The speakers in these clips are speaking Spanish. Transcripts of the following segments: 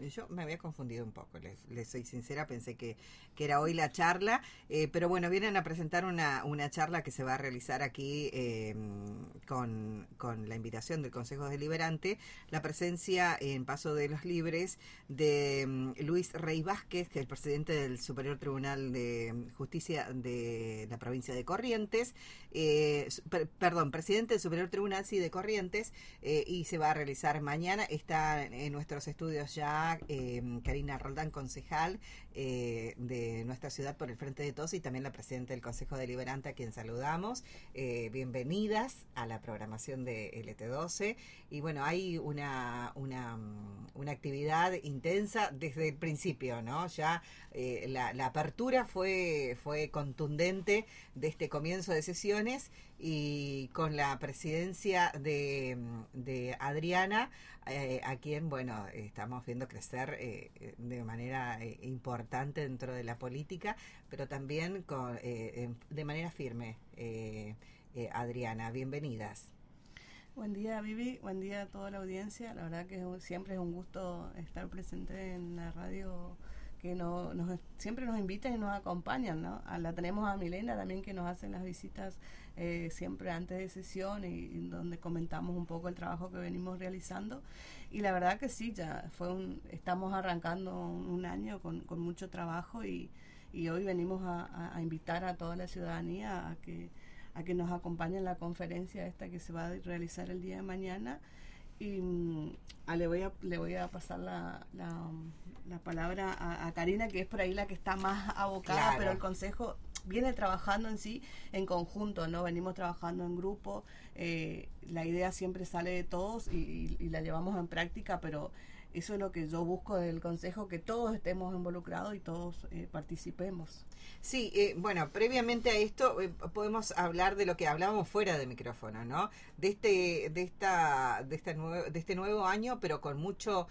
Yo me había confundido un poco, les soy sincera, pensé que era hoy la charla, pero bueno, vienen a presentar una charla que se va a realizar aquí con la invitación del Consejo Deliberante, la presencia en Paso de los Libres de Luis Rey Vázquez, que es el presidente del Superior Tribunal de Justicia de la provincia de Corrientes, presidente del Superior Tribunal, sí, de Corrientes, y se va a realizar mañana. Está en nuestros estudios ya Karina Roldán, concejal de nuestra ciudad por el Frente de Todos, y también la presidenta del Consejo Deliberante, a quien saludamos. Bienvenidas a la programación de LT12. Y bueno, hay una actividad intensa desde el principio, ¿no? Ya la apertura fue contundente de este comienzo de sesiones, y con la presidencia de Adriana, a quien, bueno, estamos viendo crecer de manera importante dentro de la política, pero también de manera firme. Adriana, bienvenidas. Buen día, Vivi, buen día a toda la audiencia. La verdad que siempre es un gusto estar presente en la radio, que siempre nos invitan y nos acompañan, ¿no? La tenemos a Milena también, que nos hacen las visitas siempre antes de sesión, y donde comentamos un poco el trabajo que venimos realizando. Y la verdad que sí, ya estamos arrancando un año con mucho trabajo, y hoy venimos a invitar a toda la ciudadanía a que nos acompañe en la conferencia esta que se va a realizar el día de mañana. Y le voy a pasar la palabra a Karina, que es por ahí la que está más abocada, claro. Pero el Consejo viene trabajando en conjunto, ¿no? Venimos trabajando en grupo, la idea siempre sale de todos y la llevamos en práctica, pero eso es lo que yo busco del Consejo, que todos estemos involucrados y todos participemos. Sí, bueno, previamente a esto podemos hablar de lo que hablábamos fuera de micrófono, ¿no? De este nuevo año, pero con mucha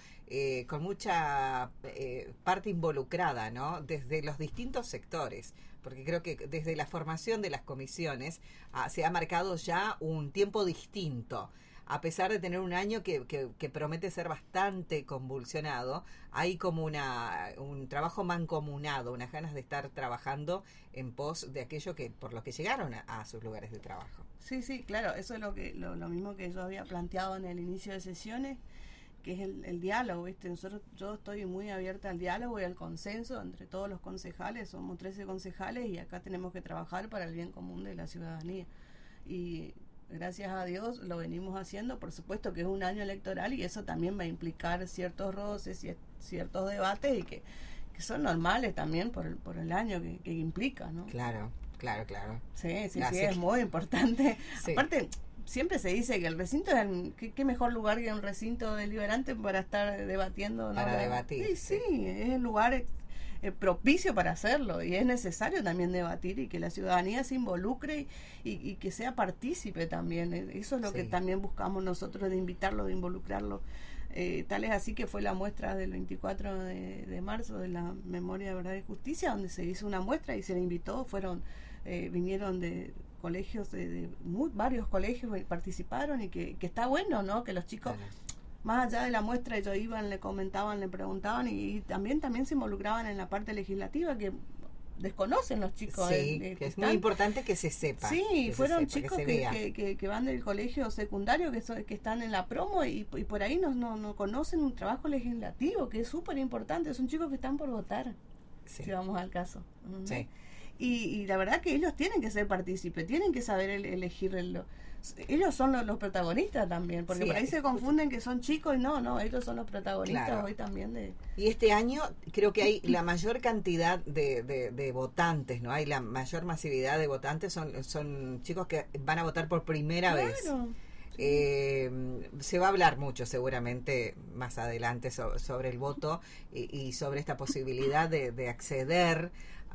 parte involucrada, ¿no? Desde los distintos sectores, porque creo que desde la formación de las comisiones se ha marcado ya un tiempo distinto. A pesar de tener un año que promete ser bastante convulsionado, hay como un trabajo mancomunado, unas ganas de estar trabajando en pos de aquello por lo que llegaron a sus lugares de trabajo. Sí, claro, eso es lo mismo que yo había planteado en el inicio de sesiones, que es el diálogo, ¿viste? Yo estoy muy abierta al diálogo y al consenso entre todos los concejales. Somos 13 concejales y acá tenemos que trabajar para el bien común de la ciudadanía. Y gracias a Dios lo venimos haciendo. Por supuesto que es un año electoral y eso también va a implicar ciertos roces y ciertos debates, y que son normales también por el año que implica, ¿no? Claro. Sí, es muy importante. Sí. Aparte, siempre se dice que el recinto es qué mejor lugar que un recinto deliberante para estar debatiendo, ¿no? Para debatir. Sí, es el lugar propicio para hacerlo, y es necesario también debatir y que la ciudadanía se involucre y que sea partícipe también. Eso es lo que también buscamos nosotros, de invitarlo, de involucrarlo. Tal es así que fue la muestra del 24 de marzo de la Memoria de Verdad y Justicia, donde se hizo una muestra y se le invitó. Vinieron de colegios, de varios colegios, participaron, y que está bueno, ¿no? Que los chicos, más allá de la muestra, ellos iban, le comentaban, le preguntaban, y también se involucraban en la parte legislativa, que desconocen los chicos. Sí, que es muy importante que se sepa. Sí, fueron chicos que van del colegio secundario, que están en la promo, y por ahí no conocen un trabajo legislativo, que es súper importante. Son chicos que están por votar, si vamos al caso. Sí. Y la verdad que ellos tienen que ser partícipes, tienen que saber elegir. Ellos son los protagonistas también, porque por ahí se confunden que son chicos, y no, ellos son los protagonistas hoy también. Y este año creo que hay la mayor cantidad de votantes, ¿no? Hay la mayor masividad de votantes, son chicos que van a votar por primera vez. Se va a hablar mucho seguramente más adelante sobre el voto y sobre esta posibilidad de acceder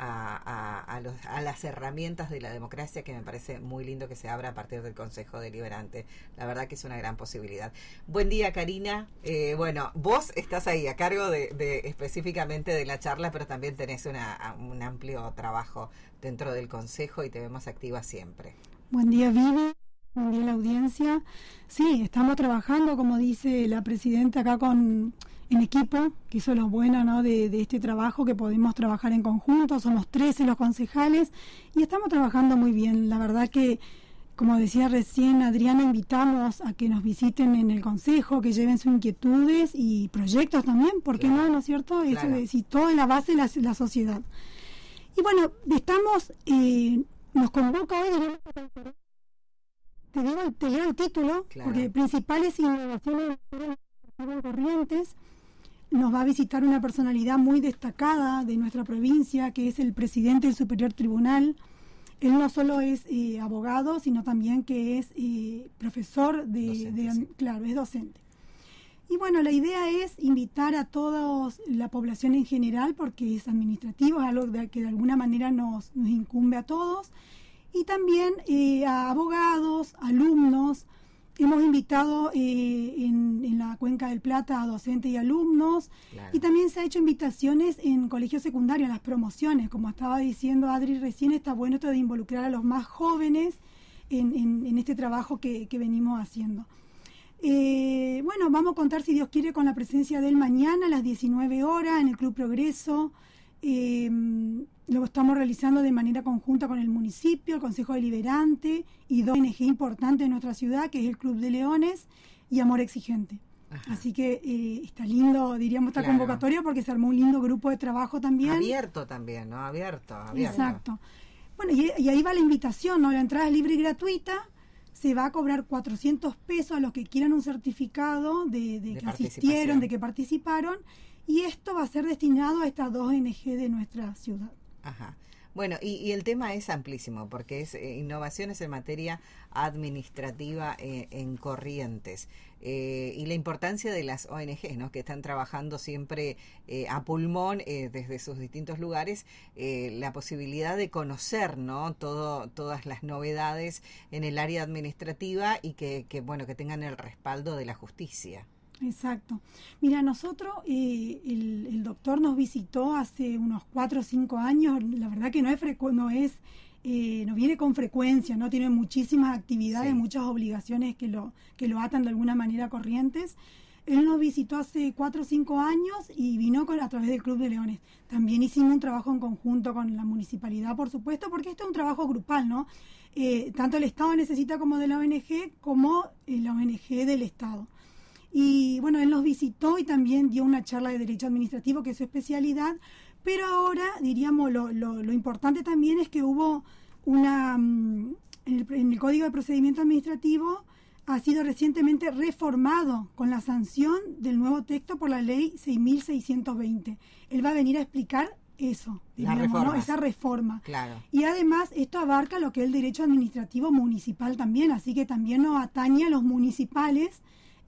a las herramientas de la democracia, que me parece muy lindo que se abra a partir del Consejo Deliberante. La verdad que es una gran posibilidad. Buen día, Karina. Bueno, vos estás ahí a cargo de específicamente de la charla, pero también tenés un amplio trabajo dentro del Consejo y te vemos activa siempre. Buen día, Vivi. Buen día a la audiencia. Sí, estamos trabajando, como dice la presidenta, acá en equipo, que eso es lo bueno, ¿no? de este trabajo, que podemos trabajar en conjunto. Somos 13 los concejales y estamos trabajando muy bien. La verdad que, como decía recién Adriana, invitamos a que nos visiten en el consejo, que lleven sus inquietudes y proyectos también, ¿por qué no? ¿No es cierto? Eso Claro. es todo en la base de la sociedad. Y bueno, nos convoca hoy, te leo el título, Claro. porque principales innovaciones en Corrientes. Nos va a visitar una personalidad muy destacada de nuestra provincia, que es el presidente del Superior Tribunal. Él no solo es abogado, sino también que es profesor Docente, claro, es docente. Y bueno, la idea es invitar a toda la población en general, porque es administrativo, es algo que de alguna manera nos incumbe a todos, y también a abogados, alumnos. Hemos invitado en la Cuenca del Plata a docentes y alumnos, Claro. y también se ha hecho invitaciones en colegios secundarios, en las promociones. Como estaba diciendo Adri recién, está bueno esto de involucrar a los más jóvenes en este trabajo que venimos haciendo. Bueno, vamos a contar, si Dios quiere, con la presencia de él mañana a las 19 horas en el Club Progreso. Lo estamos realizando de manera conjunta con el municipio, el Consejo Deliberante y dos ONG importantes de nuestra ciudad, que es el Club de Leones y Amor Exigente. Ajá. Así que está lindo, diríamos, esta Claro. convocatoria, porque se armó un lindo grupo de trabajo también. Abierto también, ¿no? Abierto. Exacto. Bueno, y ahí va la invitación, ¿no? La entrada es libre y gratuita. Se va a cobrar 400 pesos a los que quieran un certificado de que asistieron, de que participaron, y esto va a ser destinado a estas dos ONG de nuestra ciudad. Ajá. Bueno, y el tema es amplísimo, porque es innovaciones en materia administrativa en Corrientes. Y la importancia de las ONGs, ¿no? Que están trabajando siempre a pulmón desde sus distintos lugares, la posibilidad de conocer, ¿no? Todas las novedades en el área administrativa y que tengan el respaldo de la justicia. Exacto. Mira, nosotros, el doctor nos visitó hace unos 4 o 5 años. La verdad que no viene con frecuencia, no tiene muchísimas actividades, Sí. muchas obligaciones que lo atan de alguna manera a Corrientes. Él nos visitó hace 4 o 5 años y vino a través del Club de Leones. También hicimos un trabajo en conjunto con la municipalidad, por supuesto, porque esto es un trabajo grupal, ¿no? Tanto el Estado necesita como de la ONG, como la ONG del Estado. Y bueno, él nos visitó y también dio una charla de Derecho Administrativo, que es su especialidad, pero ahora, diríamos, lo importante también es que hubo en el Código de Procedimiento Administrativo, ha sido recientemente reformado con la sanción del nuevo texto por la Ley 6.620. Él va a venir a explicar eso, ¿no? Esa reforma. Claro. Y además esto abarca lo que es el derecho administrativo municipal también, así que también nos atañe a los municipales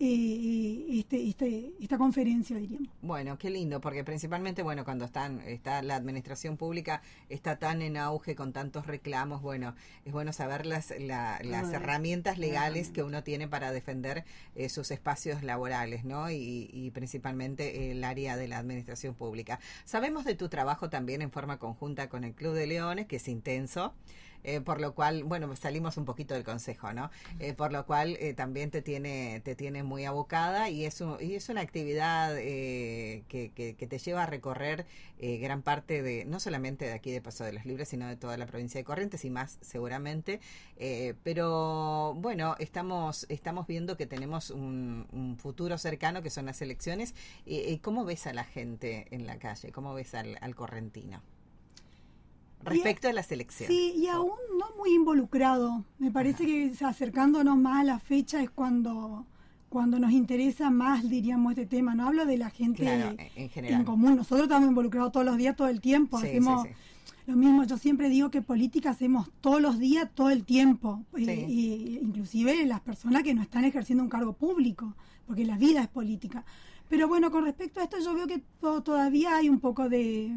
esta conferencia, diríamos. Bueno, qué lindo, porque principalmente, cuando está la administración pública, está tan en auge con tantos reclamos, es bueno saber las herramientas legales que uno tiene para defender sus espacios laborales, ¿no? Y principalmente el área de la administración pública. Sabemos de tu trabajo también en forma conjunta con el Club de Leones, que es intenso. Por lo cual, salimos un poquito del consejo, ¿no? Por lo cual también te tiene muy abocada y es una actividad que te lleva a recorrer gran parte no solamente de aquí de Paso de los Libres, sino de toda la provincia de Corrientes y más seguramente. Pero estamos viendo que tenemos un futuro cercano, que son las elecciones. ¿Cómo ves a la gente en la calle? ¿Cómo ves al correntino? Respecto a las elecciones. Sí, y aún no muy involucrado. Me parece que acercándonos más a la fecha es cuando nos interesa más, diríamos, este tema. No hablo de la gente en general. En común. Nosotros estamos involucrados todos los días, todo el tiempo. Hacemos lo mismo. Yo siempre digo que política hacemos todos los días, todo el tiempo. Inclusive las personas que no están ejerciendo un cargo público, porque la vida es política. Pero con respecto a esto, yo veo que todavía hay un poco de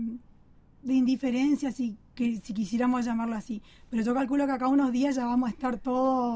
indiferencia, si quisiéramos llamarlo así. Pero yo calculo que acá unos días ya vamos a estar todos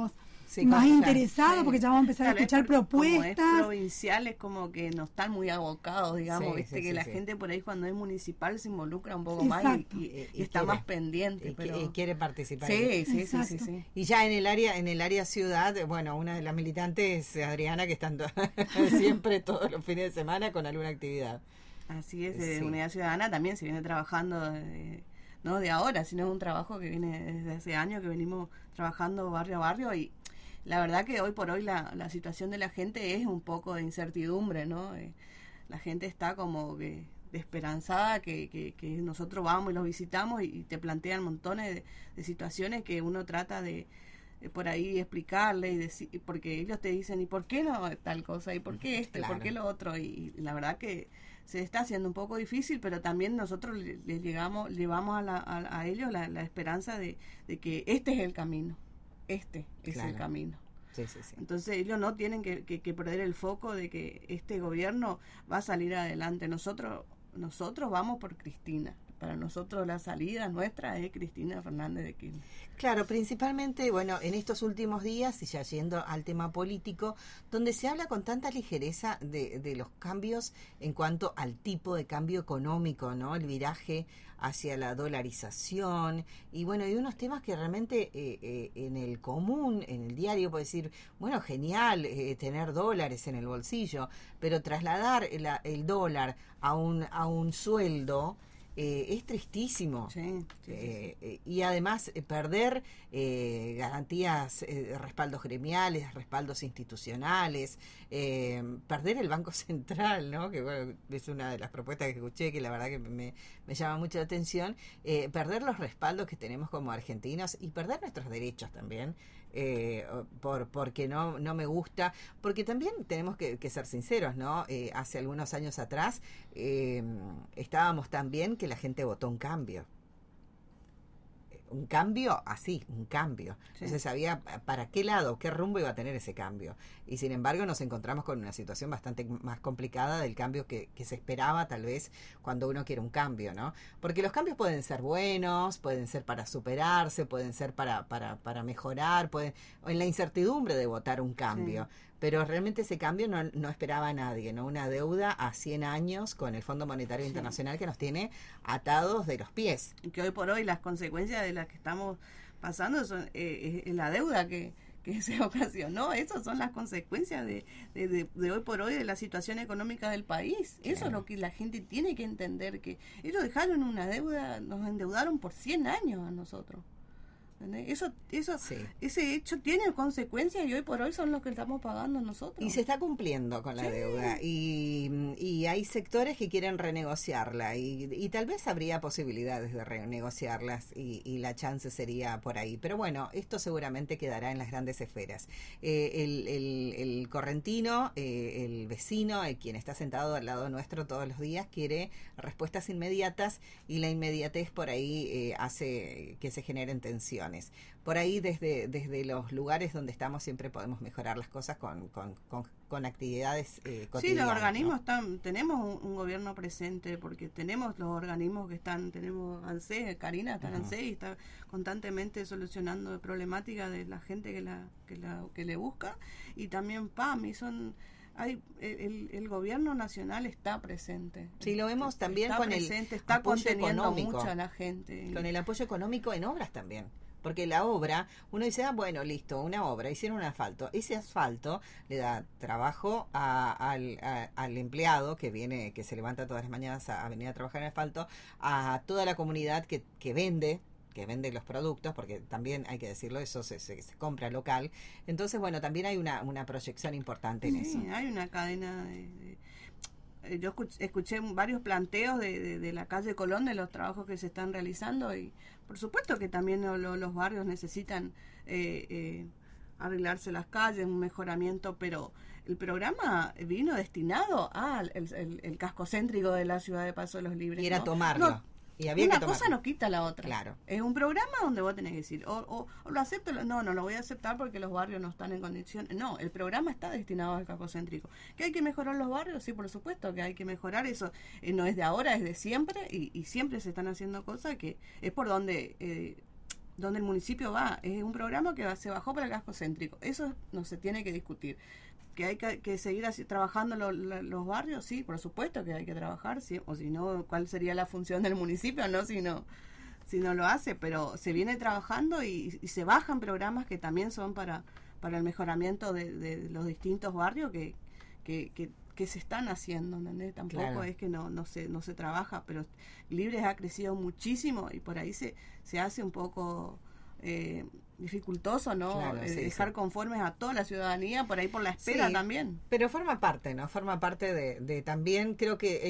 Sí, más claro, interesados, porque ya vamos a empezar a escuchar propuestas. Como es provincial, es como que no están muy abocados, digamos, Sí, viste sí, que sí, la sí. gente por ahí cuando es municipal se involucra un poco Exacto. más y está quiere, más pendiente. y quiere participar. Sí. Y ya en el área ciudad, bueno, una de las militantes, Adriana, que están siempre todos los fines de semana con alguna actividad. Así es, de Unidad Ciudadana también se viene trabajando, no de ahora, sino es un trabajo que viene desde hace años, que venimos trabajando barrio a barrio, y la verdad que hoy por hoy la situación de la gente es un poco de incertidumbre, ¿no? La gente está como que desesperanzada, que nosotros vamos y los visitamos y te plantean montones de situaciones que uno trata de por ahí explicarle y decir, porque ellos te dicen, ¿y por qué no tal cosa? ¿Y por qué esto? Claro. ¿Y por qué lo otro? Y la verdad que se está haciendo un poco difícil, pero también nosotros les llevamos a ellos la esperanza de que este es el camino. Este es el camino. Sí. Entonces ellos no tienen que perder el foco de que este gobierno va a salir adelante. Nosotros vamos por Cristina. Para nosotros la salida nuestra es Cristina Fernández de Kirchner. Claro, principalmente, bueno, en estos últimos días, y ya yendo al tema político, donde se habla con tanta ligereza de los cambios en cuanto al tipo de cambio económico, ¿no? El viraje hacia la dolarización, y bueno, hay unos temas que realmente en el común, en el diario, puede decir, bueno, genial tener dólares en el bolsillo, pero trasladar el dólar a un sueldo, es tristísimo. Sí. Y además perder garantías, respaldos gremiales, respaldos institucionales, perder el Banco Central, ¿no? Que bueno, es una de las propuestas que escuché que la verdad que me llama mucho la atención, perder los respaldos que tenemos como argentinos y perder nuestros derechos también, porque no me gusta, porque también tenemos que ser sinceros, ¿no? Hace algunos años atrás estábamos tan bien que la gente votó un cambio. Un cambio así, un cambio. Sí. No se sabía para qué lado, qué rumbo iba a tener ese cambio. Y sin embargo nos encontramos con una situación bastante más complicada del cambio que se esperaba tal vez cuando uno quiere un cambio, ¿no? Porque los cambios pueden ser buenos, pueden ser para superarse, pueden ser para mejorar, en la incertidumbre de votar un cambio. Sí. Pero realmente ese cambio no esperaba a nadie, ¿no? Una deuda a 100 años con el Fondo Monetario Internacional que nos tiene atados de los pies. Y que hoy por hoy las consecuencias de las que estamos pasando son la deuda que se ocasionó. Esas son las consecuencias de hoy por hoy de la situación económica del país. Claro. Eso es lo que la gente tiene que entender, que ellos dejaron una deuda, nos endeudaron por 100 años a nosotros. Eso sí. Ese hecho tiene consecuencias y hoy por hoy son los que estamos pagando nosotros. Y se está cumpliendo con la deuda y hay sectores que quieren renegociarla y tal vez habría posibilidades de renegociarlas y la chance sería por ahí. Pero bueno, esto seguramente quedará en las grandes esferas. El correntino, el vecino, quien está sentado al lado nuestro todos los días, quiere respuestas inmediatas y la inmediatez por ahí hace que se generen tensiones. Por ahí desde los lugares donde estamos siempre podemos mejorar las cosas con actividades cotidianas. Sí, los organismos tenemos un gobierno presente porque tenemos los organismos que tenemos ANSES, Karina está en ANSES y está constantemente solucionando problemáticas de la gente que le busca, y también PAM, y el gobierno nacional está presente. Sí, lo vemos también está con presente, el está apoyo conteniendo económico, mucho a la gente. Con el apoyo económico en obras también. Porque la obra, uno dice, bueno, listo, una obra, hicieron un asfalto. Ese asfalto le da trabajo al empleado que se levanta todas las mañanas a venir a trabajar en asfalto, a toda la comunidad que vende los productos, porque también hay que decirlo, eso se compra local. Entonces, bueno, también hay una proyección importante en eso. Sí, hay una cadena yo escuché varios planteos de la calle Colón, de los trabajos que se están realizando, y por supuesto que también los barrios necesitan arreglarse las calles, un mejoramiento, pero el programa vino destinado al el casco céntrico de la ciudad de Paso de los Libres. Y era tomarlo. Y había una que cosa no quita la otra. Claro. Es un programa donde vos tenés que decir, o lo acepto, no lo voy a aceptar porque los barrios no están en condiciones. No, el programa está destinado al casco céntrico. ¿Que hay que mejorar los barrios? Sí, por supuesto que hay que mejorar eso. No es de ahora, es de siempre, y siempre se están haciendo cosas que es por donde donde el municipio va. Es un programa que se bajó para el casco céntrico. Eso no se tiene que discutir. Que hay que seguir así, trabajando los barrios, sí, por supuesto que hay que trabajar, sí, o si no, ¿cuál sería la función del municipio? No, si no lo hace, pero se viene trabajando y se bajan programas que también son para el mejoramiento de los distintos barrios que se están haciendo, ¿entendés? Tampoco Claro. es que no se trabaja, pero Libres ha crecido muchísimo y por ahí se hace un poco dificultoso, ¿no? Claro, sí, dejar sí. conformes a toda la ciudadanía, por ahí por la espera Sí, también. pero forma parte, ¿no? Forma parte de también, creo que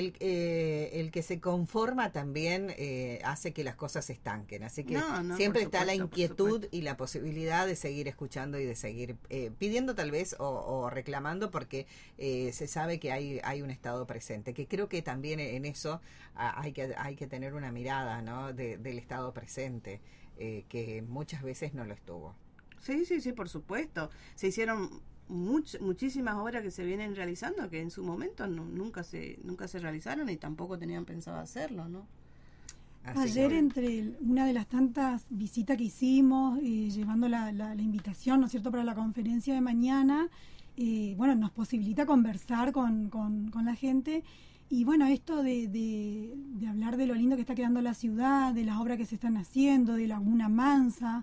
el que se conforma también hace que las cosas se estanquen. Así que No, siempre por está la supuesto, por inquietud supuesto. y la posibilidad de seguir escuchando y de seguir pidiendo tal vez o reclamando porque se sabe que hay un Estado presente. Que creo que también en eso hay que tener una mirada, ¿no? Del Estado presente, que muchas veces no lo estuvo. Sí, por supuesto. Se hicieron muchísimas obras que se vienen realizando que en su momento nunca se realizaron y tampoco tenían pensado hacerlo, ¿no? Así Ayer, que- entre una de las tantas visitas que hicimos, llevando la invitación, ¿no es cierto?, para la conferencia de mañana, bueno, nos posibilita conversar con la gente. Y bueno, esto de hablar de lo lindo que está quedando la ciudad, de las obras que se están haciendo, de Laguna Mansa.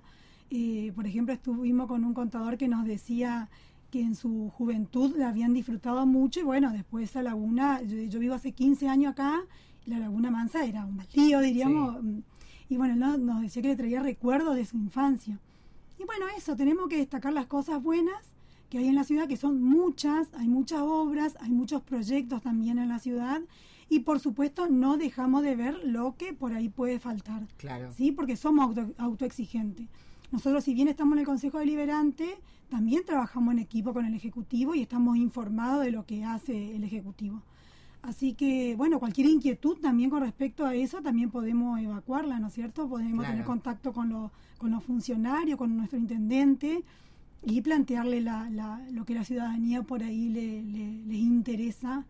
Por ejemplo, estuvimos con un contador que nos decía que en su juventud la habían disfrutado mucho y bueno, después esa laguna, yo vivo hace 15 años acá, la Laguna Mansa era un baldío, diríamos, y bueno, él nos decía que le traía recuerdos de su infancia. Y bueno, eso, tenemos que destacar las cosas buenas que hay en la ciudad, que son muchas, hay muchas obras, hay muchos proyectos también en la ciudad, y por supuesto no dejamos de ver lo que por ahí puede faltar, Claro. ¿sí? Porque somos autoexigentes. Nosotros, si bien estamos en el Consejo Deliberante, también trabajamos en equipo con el Ejecutivo y estamos informados de lo que hace el Ejecutivo. Así que, bueno, cualquier inquietud también con respecto a eso, también podemos evacuarla, ¿no es cierto? Podemos Claro. tener contacto con los funcionarios, con nuestro intendente y plantearle lo que la ciudadanía por ahí les interesa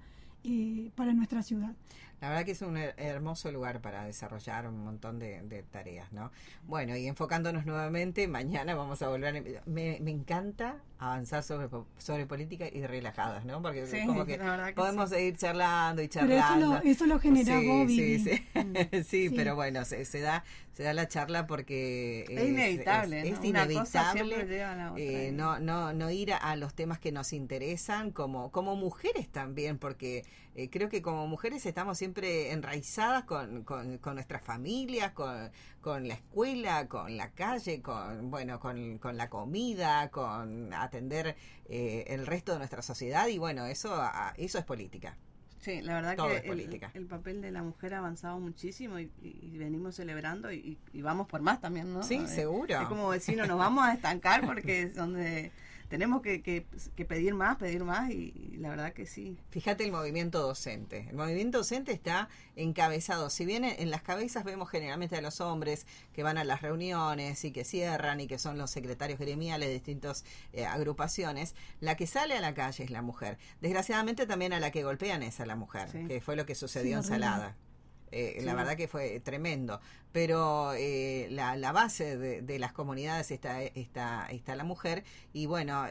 para nuestra ciudad. La verdad que es un hermoso lugar para desarrollar un montón de tareas, ¿no? Bueno, y enfocándonos nuevamente, mañana vamos a volver. Me encanta avanzar sobre política y relajadas, ¿no? Porque Sí, como que la verdad que podemos sí. seguir charlando y Pero charlando. eso lo genera vos, Vivi. Sí, sí. Sí, Sí. pero bueno, se da la charla porque Es inevitable, es ¿no? Una cosa inevitable. siempre lleva a la otra. No ir a los temas que nos interesan como mujeres también, porque creo que como mujeres estamos siempre enraizadas con nuestras familias, con la escuela, con la calle, con la comida, con atender el resto de nuestra sociedad y bueno, eso es política. Sí, la verdad Todo que es política. el papel de la mujer ha avanzado muchísimo y venimos celebrando y vamos por más también, ¿no? Sí, seguro. Es como decir, no nos vamos a estancar porque es donde tenemos que pedir más y la verdad que sí. Fíjate el movimiento docente. El movimiento docente está encabezado. Si bien en las cabezas vemos generalmente a los hombres que van a las reuniones y que cierran y que son los secretarios gremiales de distintas agrupaciones, la que sale a la calle es la mujer. Desgraciadamente también a la que golpean es a la mujer, Sí. que fue lo que sucedió Sí, en horrible. Salada. Sí. La verdad que fue tremendo, pero la base de las comunidades está la mujer y bueno,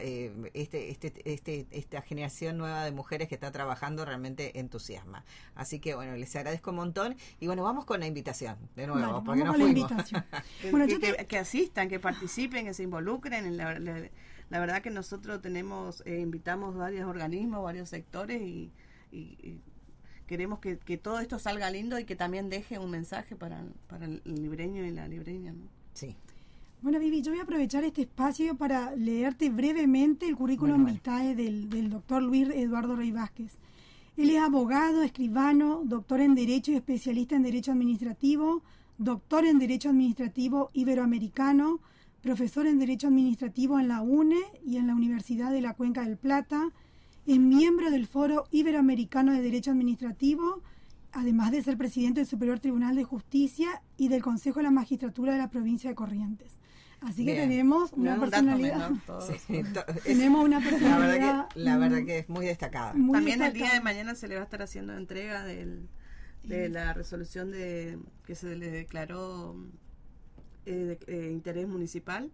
esta generación nueva de mujeres que está trabajando realmente entusiasma. Así que bueno, les agradezco un montón y bueno, vamos con la invitación de nuevo, Dale, porque vamos nos con la fuimos. invitación. Que, Bueno, que- yo te- que- que asistan, que participen, que se involucren. La verdad que nosotros invitamos varios organismos, varios sectores y queremos que todo esto salga lindo y que también deje un mensaje para el libreño y la libreña, ¿no? Sí. Bueno, Vivi, yo voy a aprovechar este espacio para leerte brevemente el currículum Bueno. vitae del doctor Luis Eduardo Rey Vázquez. Él es abogado, escribano, doctor en Derecho y especialista en Derecho Administrativo, doctor en Derecho Administrativo Iberoamericano, profesor en Derecho Administrativo en la UNE y en la Universidad de la Cuenca del Plata, es miembro del Foro Iberoamericano de Derecho Administrativo, además de ser presidente del Superior Tribunal de Justicia y del Consejo de la Magistratura de la provincia de Corrientes. Así que Bien. tenemos No una es un dato personalidad. menor todo. Sí. Tenemos una La personalidad. verdad que es muy destacada. muy También el día destacada. de mañana se le va a estar haciendo entrega de la resolución que se le declaró de interés municipal.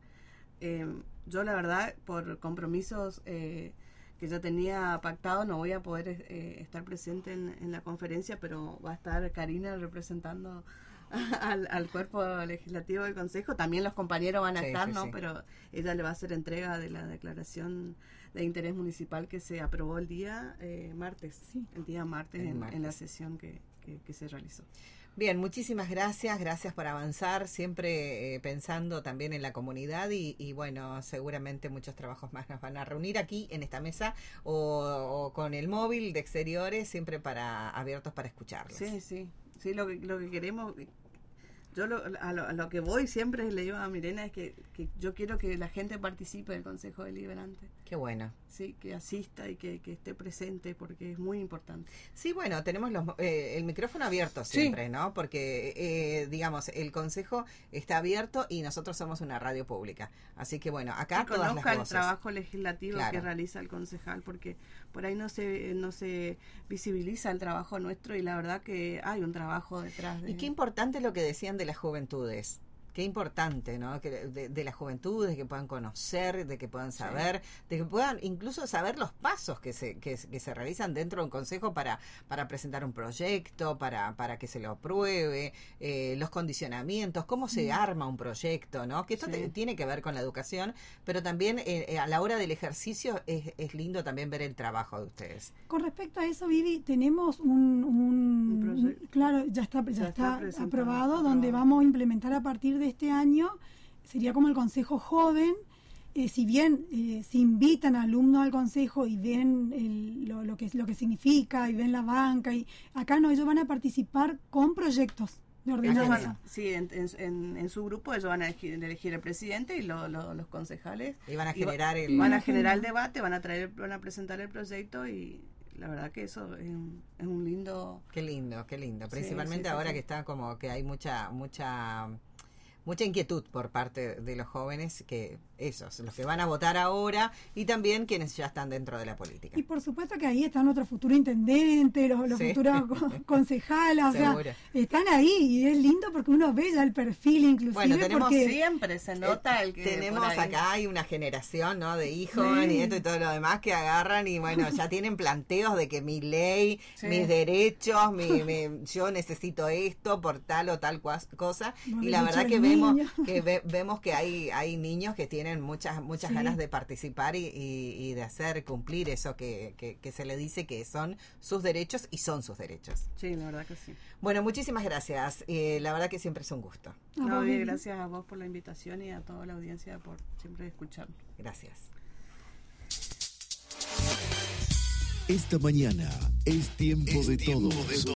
Yo la verdad, por compromisos que ya tenía pactado, no voy a poder estar presente en la conferencia, pero va a estar Karina representando al cuerpo legislativo del Consejo. También los compañeros van a estar, ¿no? Sí. Pero ella le va a hacer entrega de la declaración de interés municipal que se aprobó el día martes, el día martes en la sesión que se realizó. Bien, muchísimas gracias por avanzar, siempre pensando también en la comunidad y bueno, seguramente muchos trabajos más nos van a reunir aquí en esta mesa o con el móvil de exteriores, siempre abiertos para escucharlos. Sí, lo que queremos, yo a lo que voy siempre le digo a Milena es que yo quiero que la gente participe del Consejo Deliberante. Qué bueno. Sí, que asista y que esté presente porque es muy importante. Sí, bueno, tenemos el micrófono abierto siempre, ¿no? Porque, digamos, el Consejo está abierto y nosotros somos una radio pública. Así que, bueno, acá que todas las voces. El trabajo legislativo que realiza el concejal, porque por ahí no se visibiliza el trabajo nuestro y la verdad que hay un trabajo detrás de... Y qué importante lo que decían de las juventudes. Qué importante, ¿no? Que de las juventudes, que puedan conocer, de que puedan saber, de que puedan incluso saber los pasos que se realizan dentro de un consejo para presentar un proyecto, para que se lo apruebe, los condicionamientos, cómo se arma un proyecto, ¿no? Que esto tiene que ver con la educación, pero también a la hora del ejercicio es lindo también ver el trabajo de ustedes. Con respecto a eso, Vivi, tenemos un claro, ya está aprobado, donde vamos a implementar a partir de este año, sería como el Consejo Joven. Si bien se invitan alumnos al Consejo y ven lo que significa y ven la banca, y acá no, ellos van a participar con proyectos de ordenanza. En su grupo ellos van a elegir el presidente y los concejales. Y van a generar el debate, van a presentar el proyecto y... La verdad que eso es un lindo... Qué lindo. Principalmente ahora que está como que hay mucha inquietud por parte de los jóvenes, que esos, los que van a votar ahora y también quienes ya están dentro de la política. Y por supuesto que ahí están nuestros futuros intendentes, los futuros concejales, o sea, están ahí y es lindo porque uno ve ya el perfil inclusive. Bueno, tenemos siempre se nota el que tenemos acá hay una generación, ¿no? De hijos, nietos y todo lo demás que agarran y bueno, ya tienen planteos de que mi ley, mis derechos, yo necesito esto por tal o tal cosa, y la verdad que vemos que hay niños que tienen muchas ganas de participar y de hacer cumplir eso que se le dice que son sus derechos y son sus derechos. Sí, la verdad que sí. Bueno, muchísimas gracias. La verdad que siempre es un gusto. Gracias a vos por la invitación y a toda la audiencia por siempre escucharnos. Gracias. Esta mañana es tiempo de todos.